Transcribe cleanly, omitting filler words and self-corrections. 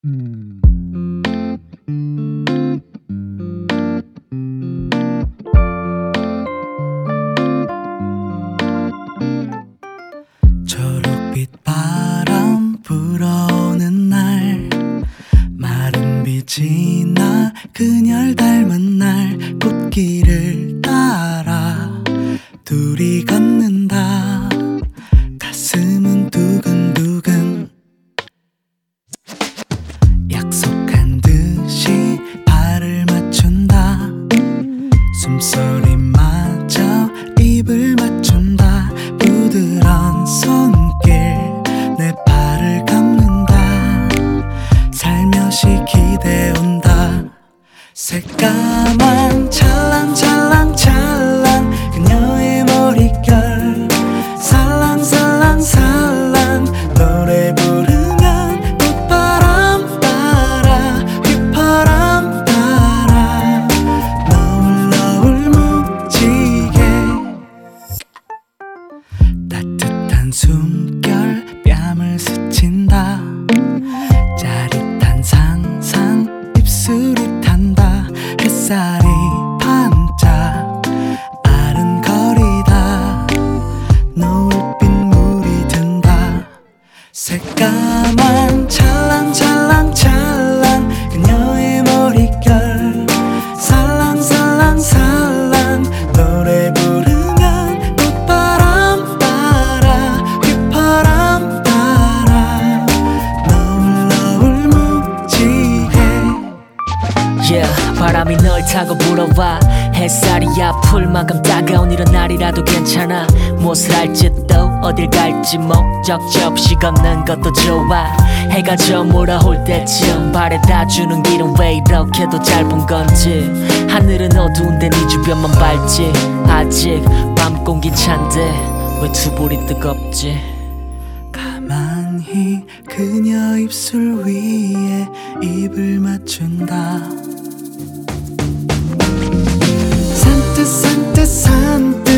초록빛 바람 불어오는 날, 마른 빛이 나 그녀를 닮은 날, 꽃길을 따라 둘이 걷는다. 가슴은 두근두근, 약속한 듯이 발을 맞춘다. 숨소리마저 입을 맞춘다. 부드러운 손길 내 발을 감는다. 살며시 기대온다. 새까만 찰랑찰랑찰랑 그녀의 머릿결, 살랑살랑살랑 노래 부르면 빗바람 따라 휘파람 따라 너울너울 묵지게. 따뜻한 숨결 뺨을 스친다. 짜릿한 상상 입술이 탄다. 햇살이 반짝 아른거리다. 노을빛 물이 든다. 새까만 찰랑찰랑찰랑 그녀의 머릿결, 살랑살랑살랑 노래 부르면 빗바람 따라 휘파람 따라 너울너울 묵지게. Yeah, 바람이 널 타고 불어와. 햇살이 아플 만큼 따가운 이런 날이라도 괜찮아. 무엇을 할지 또 어딜 갈지 목적지 없이 걷는 것도 좋아. 해가 저물어 올 때쯤 발에 닿아주는 길은 왜 이렇게도 짧은 건지. 하늘은 어두운데 네 주변만 밝지. 아직 밤 공기 찬데 왜 투볼이 뜨겁지. 가만히 그녀 입술 위에 입을 맞춘다. 산뜻 산뜻 산뜻